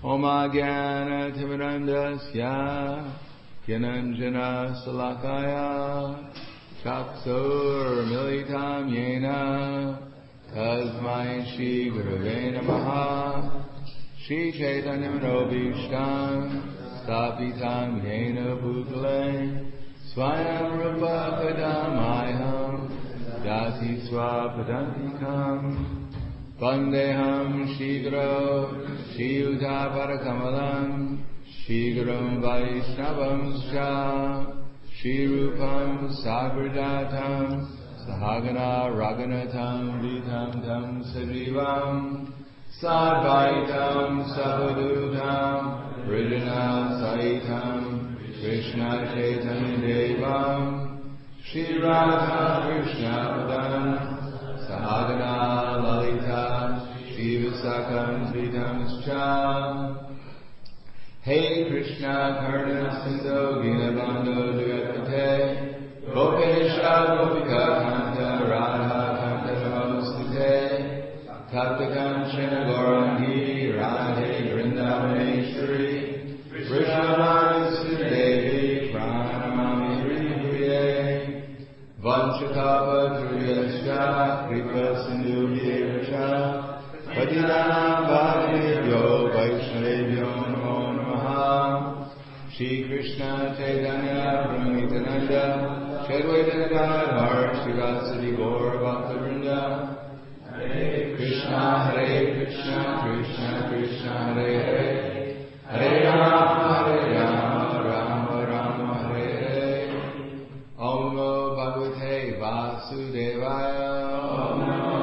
Om Ajnana Timirandasya Gyananjana Salakaya Chakshur Militam Yena Tasmai Shri Gurave Namaha Shri Chaitanya Manobhishtam Stapitam Yena Bhutale Swayam Rupa Kadamayam Yati Swapadantikam Vandeham Shigro Shiyuta Parakamalam Shigram Vaishnavam Sha Shirupam Sagrajatam Sahagana Raganatam Vitam Tam Sajivam Sadvaitam Savadutam Vrijana Saitam Krishna Chaitanya Devam Shri Radha Krishna Padam Sahagana Lalita Shivasakam Sritam Scham Hey Krishna Karna Sindho Ginabando Jagapate Gopesha Gopika Kanta Radha Kanta Namostate Tapta Kanchana Gaurangi Radhe Vrindavaneshwari Vrishabhani Sudevi Pranamami Hriye Vanchakapa Truyasya Kripa Sindhu Virasha Patitanam Bhagavebhyo Vaishnavebhyo Namo Namaha Shri Krishna Chaitanya Prabhu Nityananda Shri Advaita Gadadhar Srivasadi Gaur Bhaktivinoda Hare Krishna Krishna Krishna Hare Hare Hare Rama Rama Rama Hare Hare Om Namo Bhagavate Vasudevaya Om Namo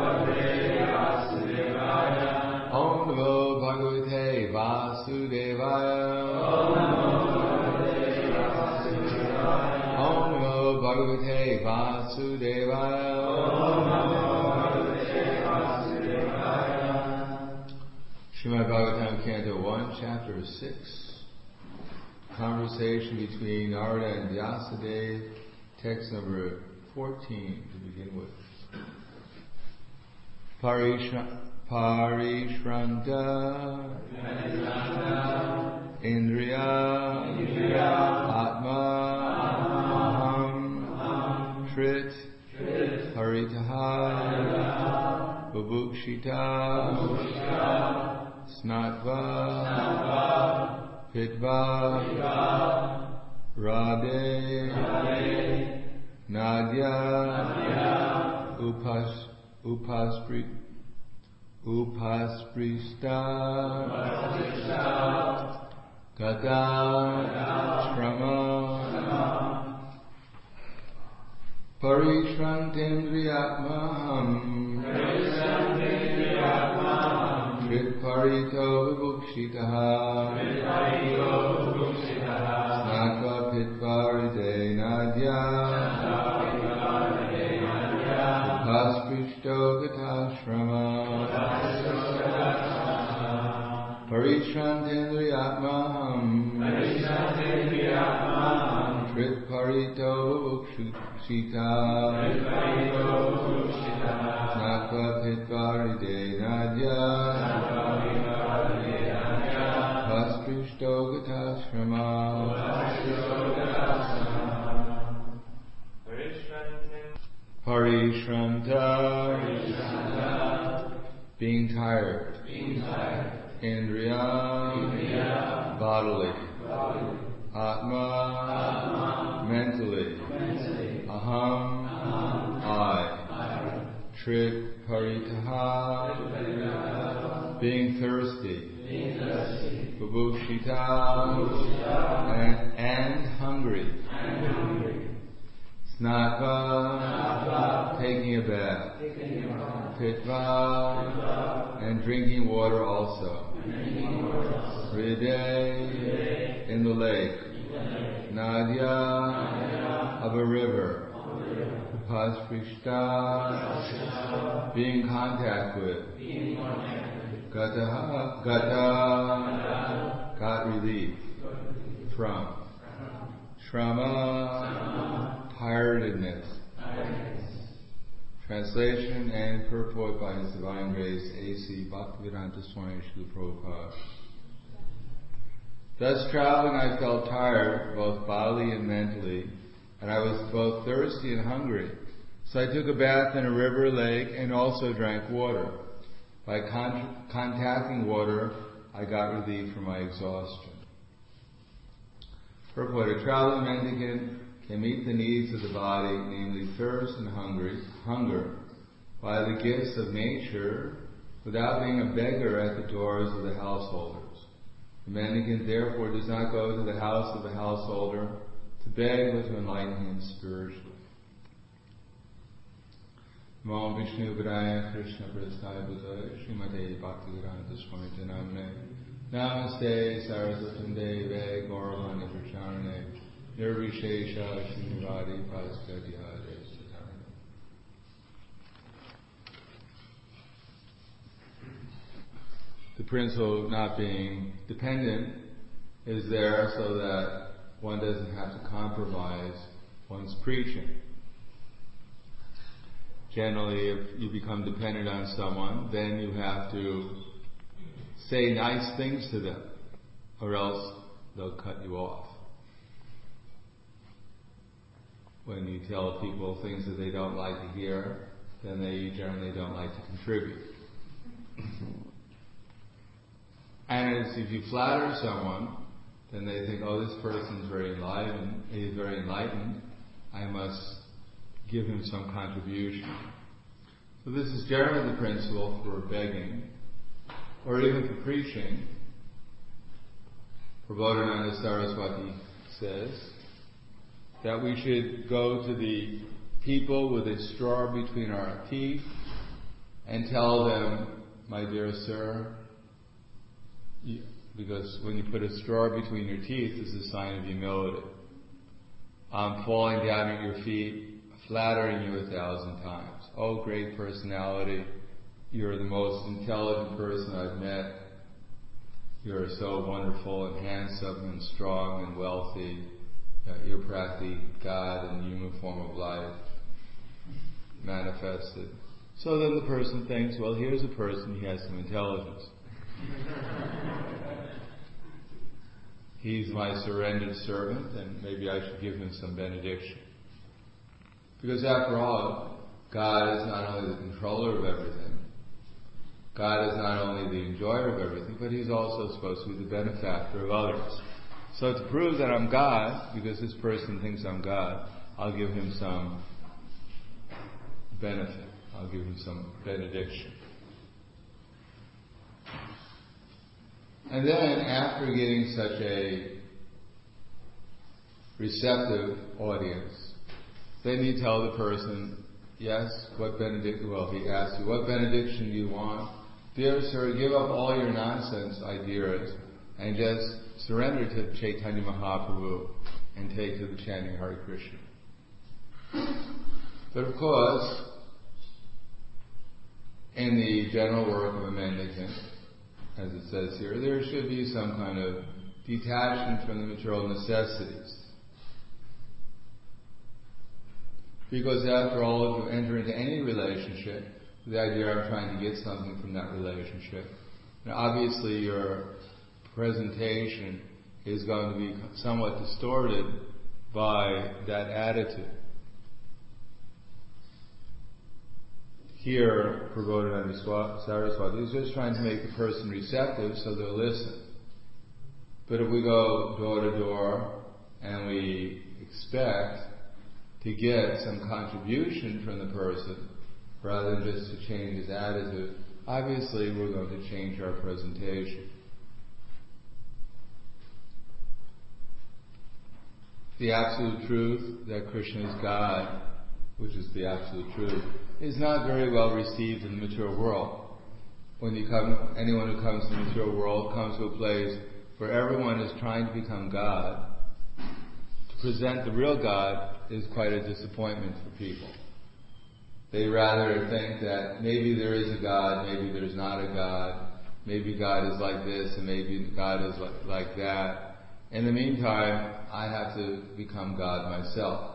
Bhagavate Vasudevaya Om Namo Bhagavate Vasudevaya Srimad Bhagavatam, Canto 1, Chapter 6. Conversation between Narada and Vyasadeva, text number 14 to begin with. Parishranta Indriya Atma Aham Trit Paritaha Bubukshita Snatva Pitva Radhe Nadya Upasprista Gata Shrama Parishrantendriyatmaham Parito Vibhukshitaha Snatva Pitvaride Nadya Upasprishto Gatashrama Parishrantendriyatmaham Trit Parito Vibhukshitaha Snatva Pitvaride Nadya Gatashrama Parishranta being tired Indriya bodily Atma mentally Aham I Trit Paritaha being thirsty Bubukshita and hungry. Snatva taking a bath. Pitva and drinking water also. Hriday in the lake. Nadya of a river. Upasprishta being in contact with. Gata got relief from. Shrama tiredness. Translation and purport by His Divine Grace A.C. Bhaktivedanta Swami Srila Prabhupada. Thus traveling I felt tired, both bodily and mentally, and I was both thirsty and hungry. So I took a bath in a river, lake, and also drank water. By contacting water, I got relief from my exhaustion. Purport: a traveling mendicant can meet the needs of the body, namely thirst and hunger, by the gifts of nature, without being a beggar at the doors of the householders. The mendicant therefore does not go to the house of a householder to beg, but to enlighten him spiritually. Namo Vishnu Padaya Krishna Prasthaya Bhutaya Srimate Bhaktivedanta Swami Namne Namaste Saraswati Deve Gauravani Pracharane Nirvishesha Srinivadi Paskadhyade Satarana. The principle of not being dependent is there so that one doesn't have to compromise one's preaching. Generally, if you become dependent on someone, then you have to say nice things to them, or else they'll cut you off. When you tell people things that they don't like to hear, then they generally don't like to contribute. And if you flatter someone, then they think, oh, this person's very enlightened, he's very enlightened, I must give him some contribution. So this is generally the principle for begging, or even for preaching. Prabodhananda Saraswati says that we should go to the people with a straw between our teeth and tell them, my dear sir, because when you put a straw between your teeth, it's a sign of humility. I'm falling down at your feet, flattering you 1,000 times. Oh, great personality. You're the most intelligent person I've met. You're so wonderful and handsome and strong and wealthy. You're practically God in the human form of life manifested. So then the person thinks, well, here's a person, he has some intelligence. He's my surrendered servant, and maybe I should give him some benediction. Because after all, God is not only the controller of everything, God is not only the enjoyer of everything, but He's also supposed to be the benefactor of others. So to prove that I'm God, because this person thinks I'm God, I'll give him some benefit. I'll give him some benediction. And then, after getting such a receptive audience, then you tell the person, yes, what benediction? Well, he asks you, what benediction do you want? Dear sir, give up all your nonsense ideas and just surrender to Chaitanya Mahaprabhu and take to the chanting Hare Krishna. But of course, in the general work of a mendicant, as it says here, there should be some kind of detachment from the material necessities. Because after all, if you enter into any relationship, the idea of trying to get something from that relationship, now obviously your presentation is going to be somewhat distorted by that attitude. Here, Prabodhananda Saraswati is just trying to make the person receptive so they'll listen. But if we go door to door and we expect to get some contribution from the person rather than just to change his attitude, obviously we're going to change our presentation. The absolute truth that Krishna is God, which is the absolute truth, is not very well received in the material world. Anyone who comes to the material world comes to a place where everyone is trying to become God. To present the real God is quite a disappointment for people. They rather think that maybe there is a God, maybe there's not a God, maybe God is like this and maybe God is like that. In the meantime, I have to become God myself.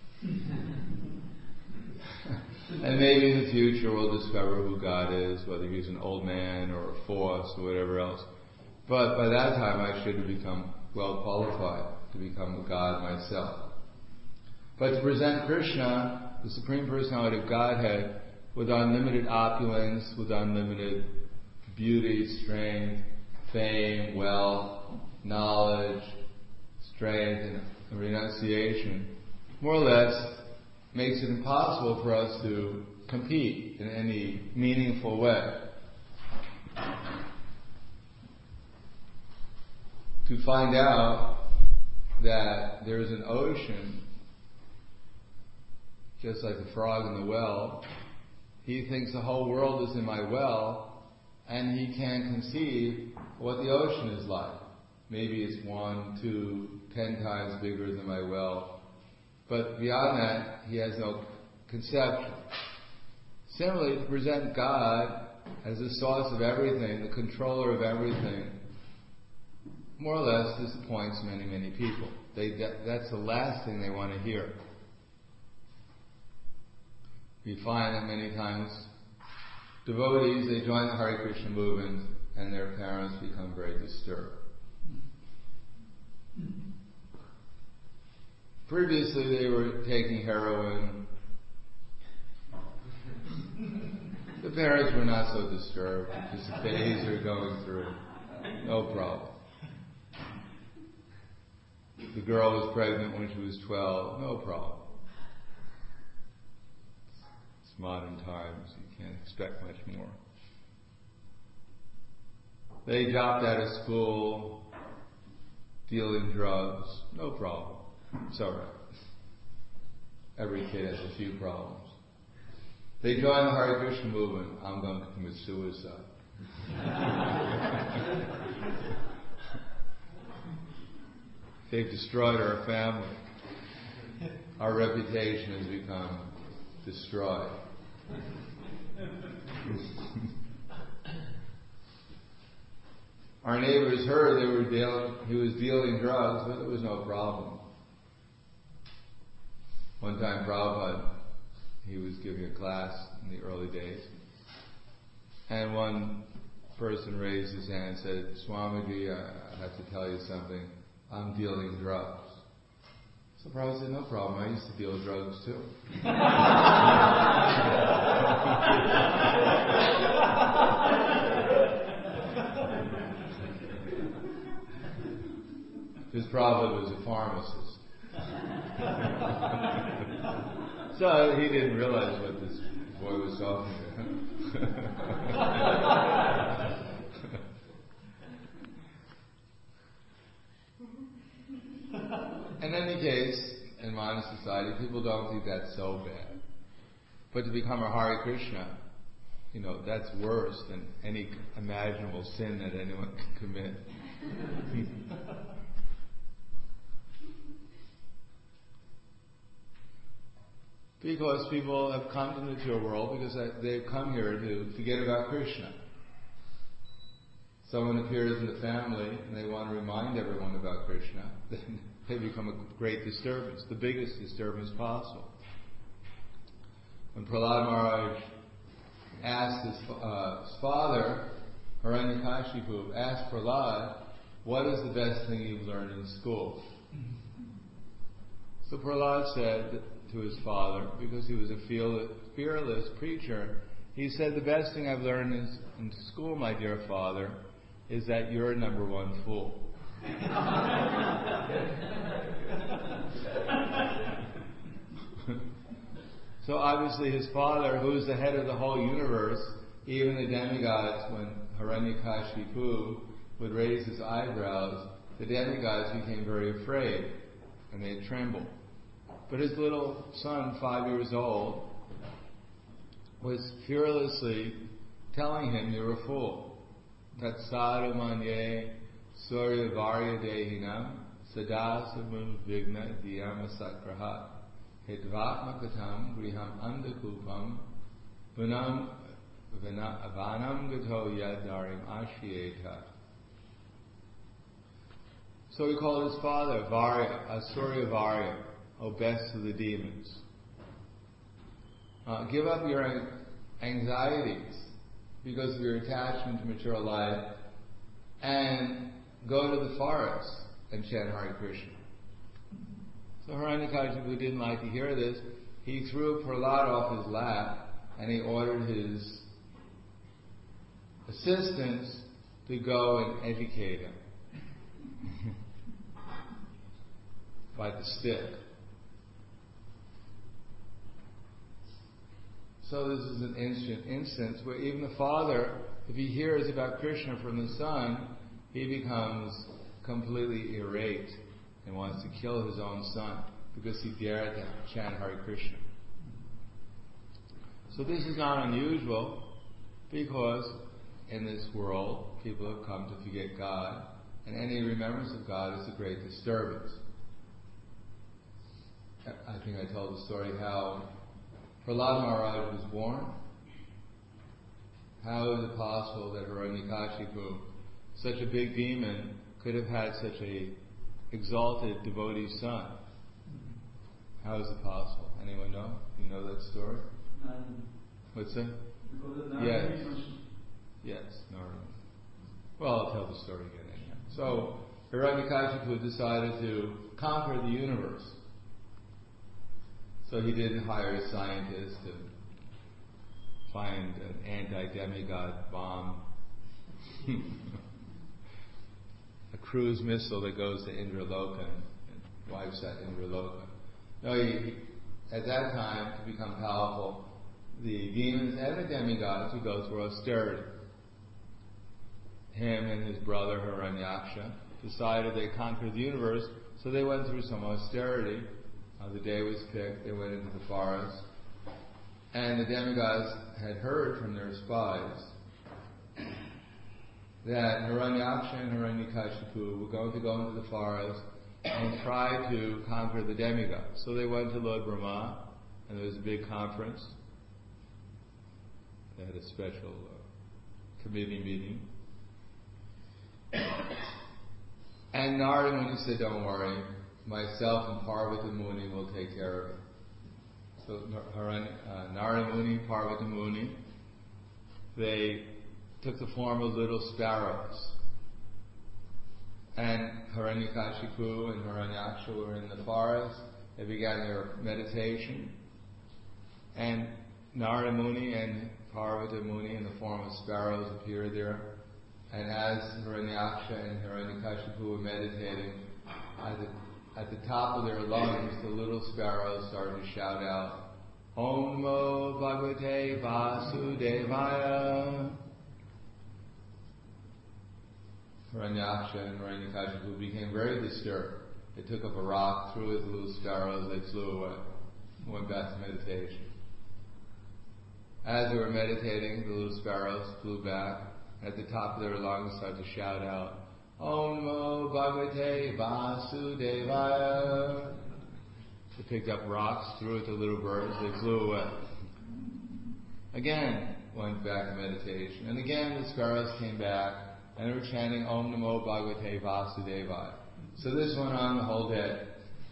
And maybe in the future we'll discover who God is, whether He's an old man or a force or whatever else. But by that time I should have become well qualified to become a god myself. But to present Krishna, the Supreme Personality of Godhead, with unlimited opulence, with unlimited beauty, strength, fame, wealth, knowledge, strength, and renunciation, more or less makes it impossible for us to compete in any meaningful way. To find out that there's an ocean, just like the frog in the well, he thinks the whole world is in my well, and he can't conceive what the ocean is like. Maybe it's 1, 2, 10 times bigger than my well. But beyond that, he has no conception. Similarly, to present God as the source of everything, the controller of everything, more or less disappoints many, many people. That's the last thing they want to hear. We find that many times devotees, they join the Hare Krishna movement and their parents become very disturbed. Previously they were taking heroin. The parents were not so disturbed because the phase they're going through. No problem. The girl was pregnant when she was 12. No problem. It's modern times. You can't expect much more. They dropped out of school, dealing drugs. No problem. It's all right. Every kid has a few problems. They join the Hare Krishna movement. I'm going to commit suicide. They've destroyed our family. Our reputation has become destroyed. Our neighbors heard he was dealing drugs, but there was no problem. One time Prabhupada, he was giving a class in the early days, and one person raised his hand and said, "Swamiji, I have to tell you something. I'm dealing drugs." So Prabhupada said, "No problem, I used to deal drugs too." Because Prabhupada was a pharmacist. So he didn't realize what this boy was talking about. In any case, in modern society, people don't think that's so bad. But to become a Hare Krishna, that's worse than any imaginable sin that anyone can commit. Because people have come to the material world because they've come here to forget about Krishna. Someone appears in the family and they want to remind everyone about Krishna, then they become a great disturbance, the biggest disturbance possible. When Prahlad Maharaj asked his father, Hiranyakashipu, asked Prahlad, "What is the best thing you've learned in school?" So Prahlad said to his father, because he was a fearless preacher, he said, "The best thing I've learned in school, my dear father, is that you're number one fool." So obviously his father, who is the head of the whole universe, even the demigods, when Hiranyakashipu would raise his eyebrows, the demigods became very afraid and they trembled. But his little son, 5 years old, was fearlessly telling him, "You're a fool. Tat sadhu manye surya varya dehinam sadasamun vigna diyama sakrahat hidvatmakatam griham andakupam vanam gato yadarim ashriyeta." So he called his father Varya, Surya Varya, best of the demons. Give up your anxieties because of your attachment to material life, and go to the forest and chant Hare Krishna. So Hiranyakashipu didn't like to hear this. He threw Prahlad off his lap and he ordered his assistants to go and educate him by the stick. So this is an instance where even the father, if he hears about Krishna from the son, he becomes completely irate and wants to kill his own son because he dared to chant Hare Krishna. So this is not unusual because in this world people have come to forget God, and any remembrance of God is a great disturbance. I think I told the story how Prahlad Maharaj was born. How is it possible that Hiranyakashipu, such a big demon, could have had such a exalted devotee son? How is it possible? Anyone know? You know that story? What's that? Yes. Yes, Narayana. Well, I'll tell the story again anyhow. So, Hiranyakashipu decided to conquer the universe. So he didn't hire a scientist to find an anti-demigod bomb, a cruise missile that goes to Indraloka and wipes out Indraloka. No, at that time, to become powerful, the demons and the demigods would go through austerity. Him and his brother Hiranyaksha decided they conquered the universe, so they went through some austerity. The day was picked, they went into the forest, and the demigods had heard from their spies that Hiranyaksha and Hiranyakashipu were going to go into the forest and try to conquer the demigods. So they went to Lord Brahma, and there was a big conference. They had a special committee meeting. And Narada Muni said, "Don't worry, myself and Parvati Muni will take care of it." So Narada Muni, Parvati Muni, they took the form of little sparrows. And Hiranyakashipu and Hiranyaksha were in the forest. They began their meditation. And Narada Muni and Parvati Muni in the form of sparrows appeared there. And as Hiranyaksha and Hiranyakashipu were meditating, at the top of their lungs, the little sparrows started to shout out, "Om Namo Bhagavate Vasudevaya." Hiranyaksha and Hiranyakashipu became very disturbed. They took up a rock, threw it at the little sparrows, they flew away, went back to meditation. As they were meditating, the little sparrows flew back. At the top of their lungs, started to shout out, "Om Namo Bhagavate Vasudevaya." They picked up rocks, threw it to little birds, they flew away. Again, went back to meditation. And again, the sparrows came back, and they were chanting, "Om Namo Bhagavate Vasudevaya." So this went on the whole day.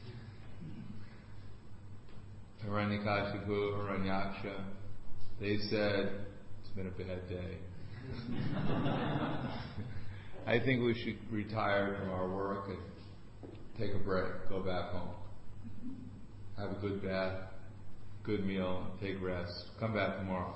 Hiranyakashipu, Hiranyaksha, they said, "It's been a bad day. I think we should retire from our work and take a break, go back home, have a good bath, good meal, take rest, come back tomorrow."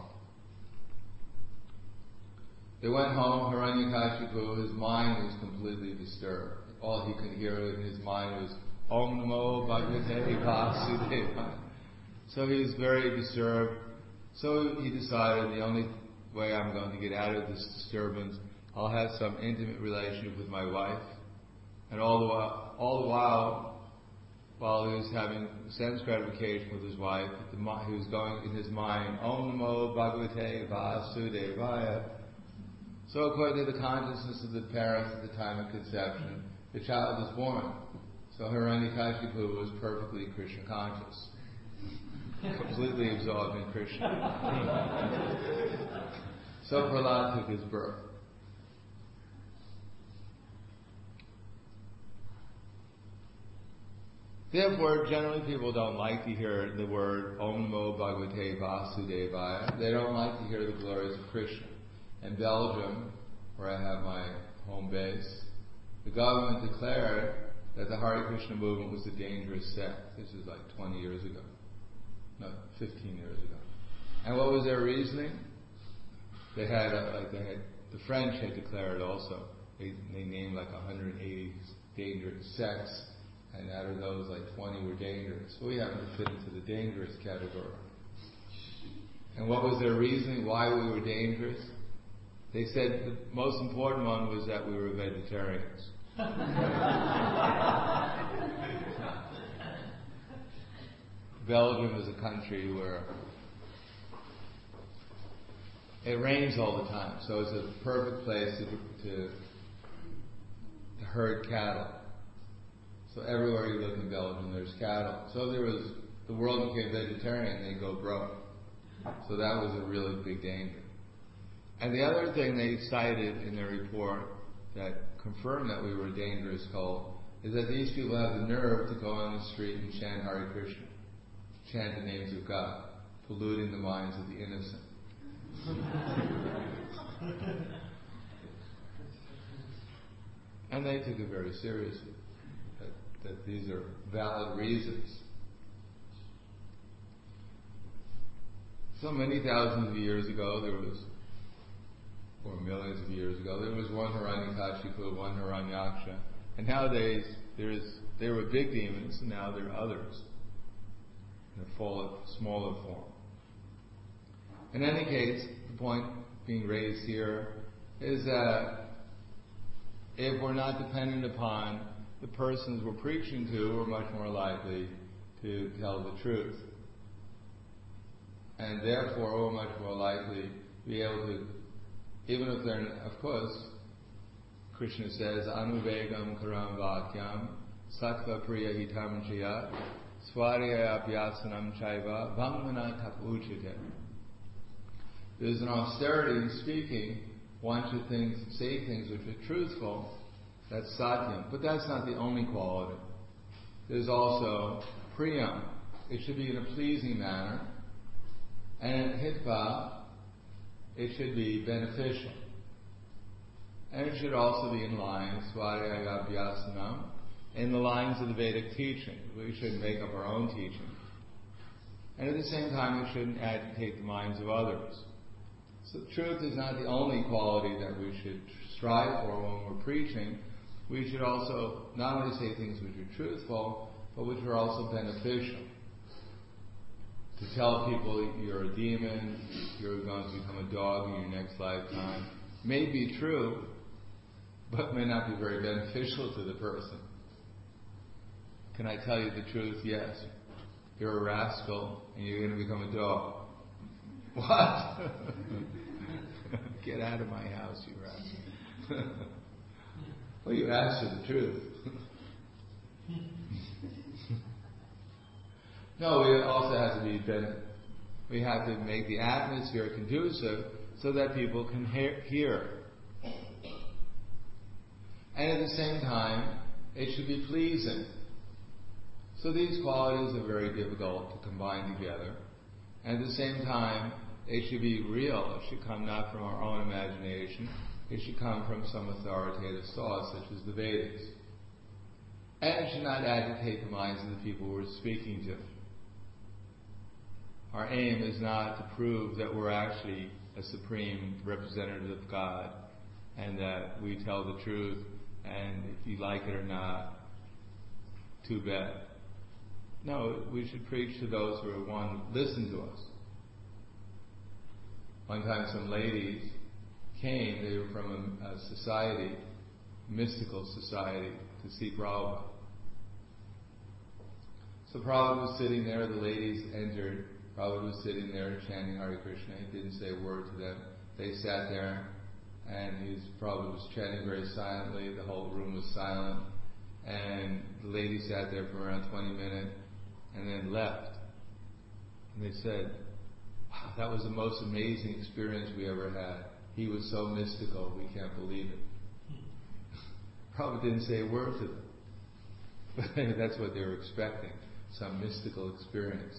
They went home. Hiranyakashipu, his mind was completely disturbed. All he could hear in his mind was Om Namo Bhagavate Vasudevaya. So he was very disturbed. So he decided, the only way I'm going to get out of this disturbance, I'll have some intimate relationship with my wife. And all the while he was having sense gratification with his wife, he was going in his mind, Om Namo Bhagavate Vasudevaya. So according to the consciousness of the parents at the time of conception, the child was born. So Hiranyakashipu was perfectly Krishna conscious, completely absorbed in Krishna. So Prahlad took his birth. Therefore, generally people don't like to hear the word Om Namo Bhagavate Vasudevaya. They don't like to hear the glories of Krishna. In Belgium, where I have my home base, government declared that the Hare Krishna movement was a dangerous sect. This is like 20 years ago. No, 15 years ago. And what was their reasoning? The French had declared also. They named like 180 dangerous sects, and out of those, like 20 were dangerous. So we happen to fit into the dangerous category. And what was their reasoning why we were dangerous? They said the most important one was that we were vegetarians. Belgium is a country where it rains all the time, so it's a perfect place to herd cattle. So everywhere you look in Belgium, there's cattle. So the world became vegetarian, they go broke. So that was a really big danger. And the other thing they cited in their report that confirmed that we were a dangerous cult is that these people have the nerve to go on the street and chant Hare Krishna, chant the names of God, polluting the minds of the innocent. And they took it very seriously, that these are valid reasons. So many thousands of years ago, or millions of years ago, there was one Hiranyakashipu, one Hiranyaksha. And nowadays, there were big demons, and now there are others in a smaller form. In any case, the point being raised here is that if we're not dependent upon the persons we're preaching to, we're much more likely to tell the truth. And therefore, we're much more likely to be able to, even if they're, of course, Krishna says, Anuvegam karam vakyam, sattva priya hitam jaya, swarya abhyasanam chaiva, vangmana tapuchite. There's an austerity in speaking. One should say things which are truthful. That's satyam. But that's not the only quality. There's also priyam. It should be in a pleasing manner. And hitva, it should be beneficial. And it should also be in line, swarya in the lines of the Vedic teaching. We shouldn't make up our own teaching. And at the same time, we shouldn't agitate the minds of others. So truth is not the only quality that we should strive for when we're preaching. We should also not only say things which are truthful, but which are also beneficial. To tell people you're a demon, you're going to become a dog in your next lifetime, may be true, but may not be very beneficial to the person. Can I tell you the truth? Yes. You're a rascal and you're going to become a dog. What? Get out of my house, you rascal. Well, you asked for the truth. No, we also have to be we have to make the atmosphere conducive so that people can hear. And at the same time, it should be pleasing. So these qualities are very difficult to combine together. And at the same time, it should be real. It should come not from our own imagination. It should come from some authoritative source, such as the Vedas. And it should not agitate the minds of the people we're speaking to. Our aim is not to prove that we're actually a supreme representative of God and that we tell the truth, and if you like it or not, too bad. No, we should preach to those who want to listen to us. One time some ladies came, they were from a society, mystical society, to see Prabhupada. So Prabhupada was sitting there, the ladies entered, Prabhupada was sitting there chanting Hare Krishna. He didn't say a word to them. They sat there, and Prabhupada was chanting very silently. The whole room was silent. And the ladies sat there for around 20 minutes, and then left. And they said, wow, that was the most amazing experience we ever had. He was so mystical, we can't believe it. Prabhupada didn't say a word to them. But that's what they were expecting, some mystical experience.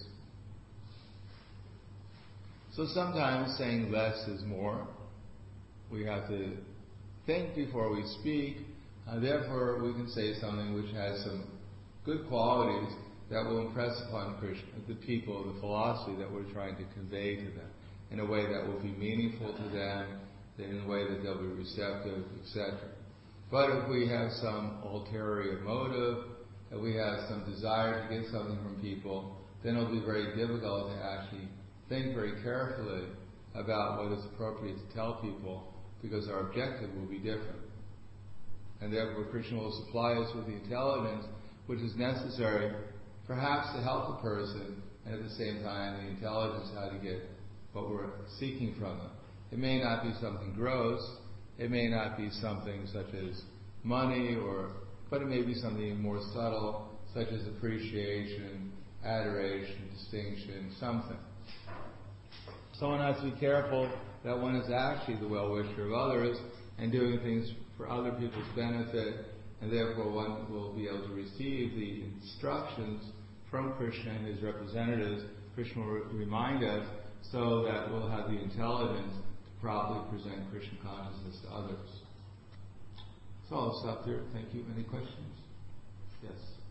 So sometimes saying less is more. We have to think before we speak. Therefore, we can say something which has some good qualities that will impress upon Krishna, the people, the philosophy that we're trying to convey to them, in a way that will be meaningful to them, in a way that they'll be receptive, etc. But if we have some ulterior motive, if we have some desire to get something from people, then it'll be very difficult to actually think very carefully about what is appropriate to tell people, because our objective will be different. And therefore Krishna will supply us with the intelligence which is necessary perhaps to help a person, and at the same time the intelligence how to get what we're seeking from them. It may not be something gross, it may not be something such as money, but it may be something more subtle, such as appreciation, adoration, distinction, something. So one has to be careful that one is actually the well-wisher of others and doing things for other people's benefit, and therefore one will be able to receive the instructions from Krishna and his representatives. Krishna will remind us so that we'll have the intelligence to properly present Krishna consciousness to others. So I'll stop there. Thank you. Any questions? Yes.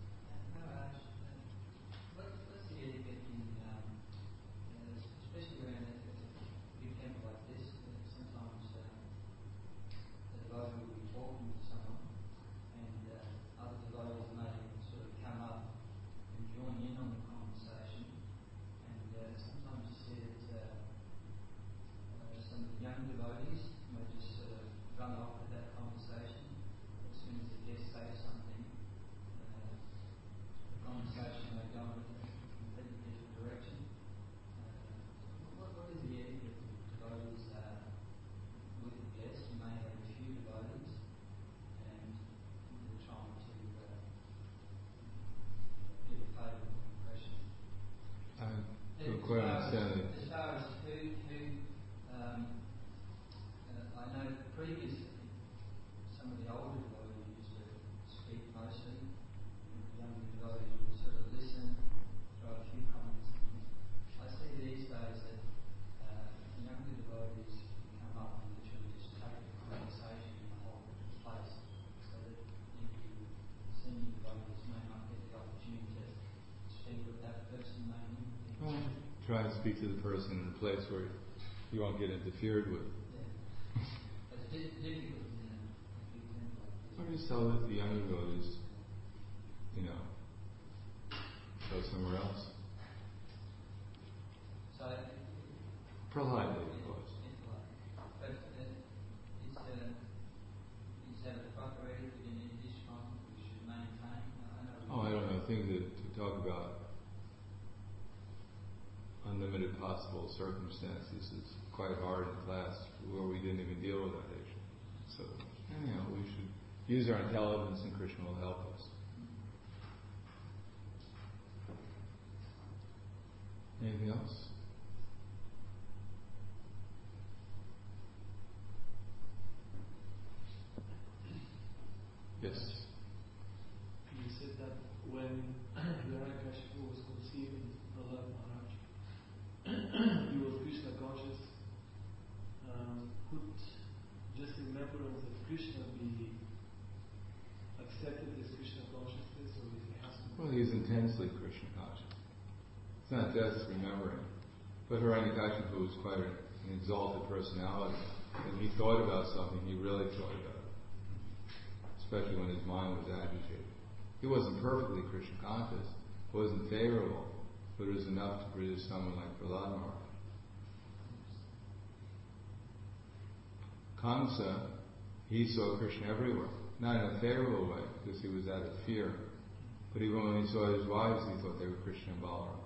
What's the etiquette in, especially around a big temple like this, sometimes the devotee will be talking to someone and other devotees may sort of come up and join in on the conversation, and sometimes you see that some of the young devotees may just sort of run off with that conversation. As soon as the guest says something, the conversation may go in a completely different direction. What is the etiquette of devotees with the guest? You may have a few devotees and they're trying to give a favourable impression. I don't quite understand it. As far as who I know previously some of the older devotees used to speak mostly, and the younger devotees would sort of listen, throw a few comments. I see these days that younger devotees can come up and literally just take the conversation in a whole different place, so that you senior devotees may not get the opportunity to speak with that person mainly. Try to speak to the person in a place where you won't get interfered with. It's difficult in a big temple like this. Or just tell the younger devotees, go somewhere else. So Prahlad did, of course. But is that a proper etiquette in this one we should maintain? I don't know. I think that to talk about unlimited possible circumstances is quite hard in class, where we didn't even deal with that issue. So, we should use our intelligence, and Krishna will help us. Anything else? Yes. You said that when Hiranyakashipu was conceiving Prahlad Maharaj, he was Krishna conscious. Could just remembrance of Krishna be accepted as Krishna consciousness, or if he has to? Well, he's intensely Krishna conscious. It's not just remembering. But Hiranyakashipu was quite an exalted personality. When he thought about something, he really thought about it. Especially when his mind was agitated. He wasn't perfectly Krishna conscious, wasn't favorable, but it was enough to produce someone like Prahlad Maharaj. Kamsa, he saw Krishna everywhere. Not in a favorable way, because he was out of fear. But even when he saw his wives, he thought they were Krishna and Balaram.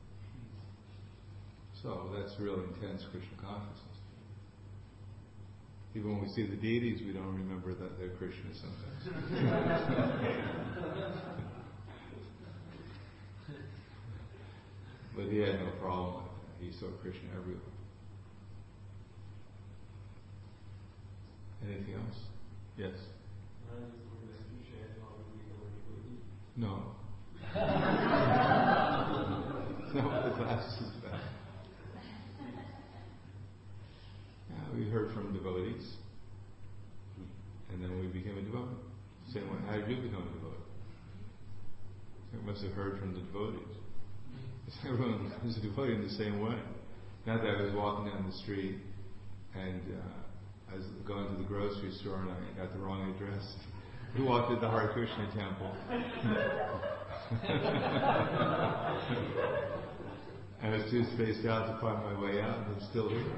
So that's really intense Krishna consciousness. Even when we see the deities, we don't remember that they're Krishna sometimes. But he had no problem with that. He saw Krishna everywhere. Anything else? Yes? No. No, the class is bad. Yeah, we heard from devotees, and then we became a devotee. Same way. How did you become a devotee? You must have heard from the devotees. Everyone was a devotee in the same way. Not that I was walking down the street and I was going to the grocery store and I got the wrong address. We walked to the Hare Krishna temple. I was too spaced out to find my way out, and I'm still here.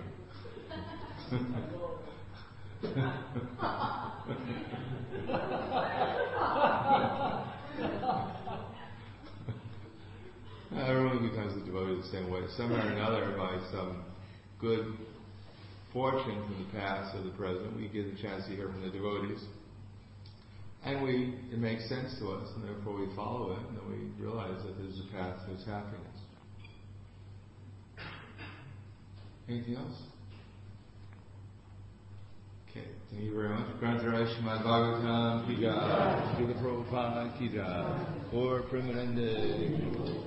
Everyone becomes a devotee the same way. Somehow or another, by some good fortune from the past or the present, we get a chance to hear from the devotees. And it makes sense to us, and therefore we follow it, and then we realize that there's a path towards happiness. Anything else? Okay, thank you very much. Grantaraj Srimad Bhagavatam, Ki Jai, Srila Prabhupada, Ki Jai, or Premanande.